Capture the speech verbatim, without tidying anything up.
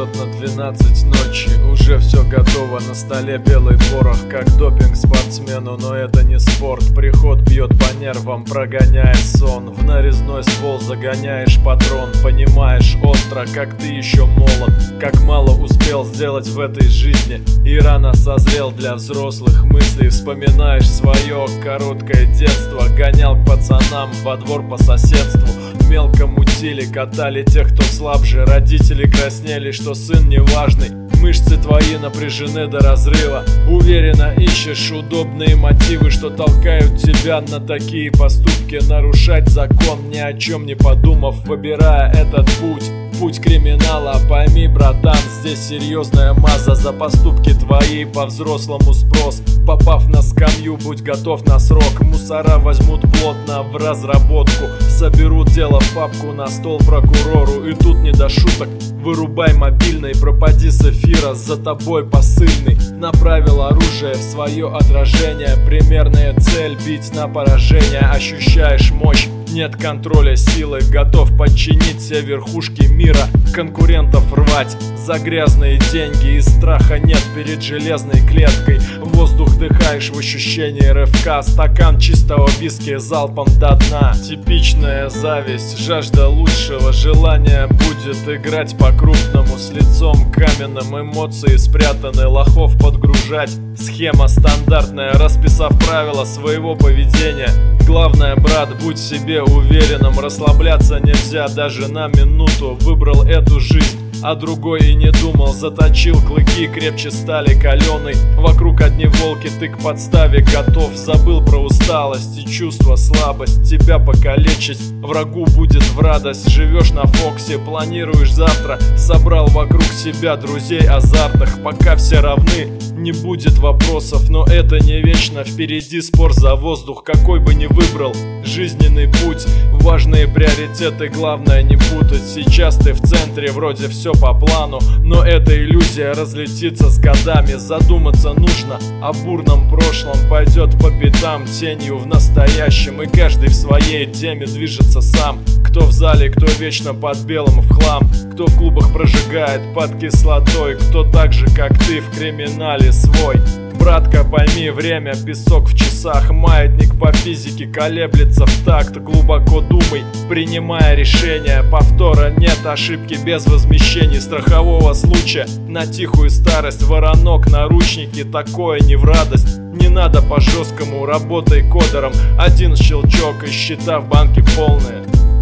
Идет на двенадцать ночи, уже все готово, на столе белый порох, как допинг спортсмену, но это не спорт. Приход бьет по нервам, прогоняя сон, в нарезной ствол загоняешь патрон. Понимаешь остро, как ты еще молод, как мало успел сделать в этой жизни, и рано созрел для взрослых мыслей. Вспоминаешь свое короткое детство, гонял к пацанам во двор по соседству, мелко мутили, катали тех, кто слабже. Родители краснели, что сын неважный, мышцы твои напряжены до разрыва. Уверенно ищешь удобные мотивы, что толкают тебя на такие поступки. Нарушать закон, ни о чем не подумав, выбирая этот путь, путь криминала. Пойми, братан, здесь серьезная маза за поступки твои, по-взрослому спрос. Попав на скамью, будь готов на срок. Мусора возьмут плотно в разработку, соберут дело в папку на стол прокурору. И тут не до шуток, вырубай мобильный, пропади с эфира, за тобой посыльный. Направил оружие в свое отражение, примерная цель — бить на поражение. Ощущаешь мощь, нет контроля силы, готов подчинить все верхушки мира, конкурентов рвать за грязные деньги. И страха нет перед железной клеткой, воздух дыхаешь в ощущении рывка. Стакан чистого виски залпом до дна. Типичная зависть, жажда лучшего, желание будет играть по-крупному. С лицом каменным, эмоции спрятаны, лохов подгружать. Схема стандартная, расписав правила своего поведения. Главное, брат, будь в себе уверенным, расслабляться нельзя даже на минуту. Выбрал эту жизнь, а другой и не думал. Заточил клыки, крепче стали каленой. Вокруг одни волки, ты к подставе готов. Забыл про усталость и чувство слабость. Тебя покалечить врагу будет в радость. Живешь на Фоксе, планируешь завтра. Собрал вокруг себя друзей азартных. Пока все равны, не будет вопросов, но это не вечно. Впереди спор за воздух, какой бы ни выбрал жизненный путь. Важные приоритеты, главное не путать. Сейчас ты в центре, вроде все по плану, но эта иллюзия разлетится с годами. Задуматься нужно о бурном прошлом, пойдет по пятам тенью в настоящем. И каждый в своей теме движется сам. Кто в зале, кто вечно под белым в хлам, кто в клубах прожигает под кислотой, кто так же, как ты, в криминале свой. Братка, пойми, время, песок в часах, маятник по физике колеблется в такт. Глубоко думай, принимая решения, повтора нет, ошибки без возмещений. Страхового случая на тихую старость, воронок, наручники, такое не в радость. Не надо по жесткому, работай кодером, один щелчок и счета в банке полные.